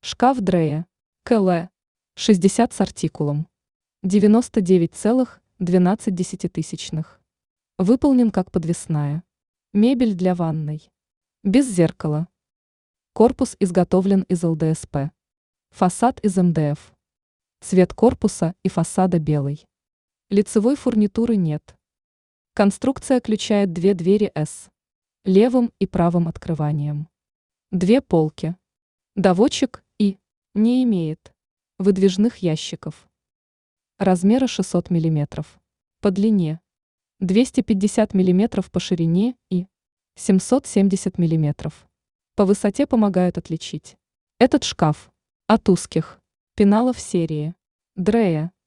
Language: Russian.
Шкаф Дрея. КЛ. 60 с артикулом. 99,12. Выполнен как подвесная. Мебель для ванной. Без зеркала. Корпус изготовлен из ЛДСП. Фасад из МДФ. Цвет корпуса и фасада белый. Лицевой фурнитуры нет. Конструкция включает две двери С. Левым и правым открыванием. Две полки. Доводчик И. Не имеет. Выдвижных ящиков. Размеры 600 мм. По длине. 250 мм по ширине и 770 мм. По высоте помогают отличить. Этот шкаф от узких пеналов серии Дрея.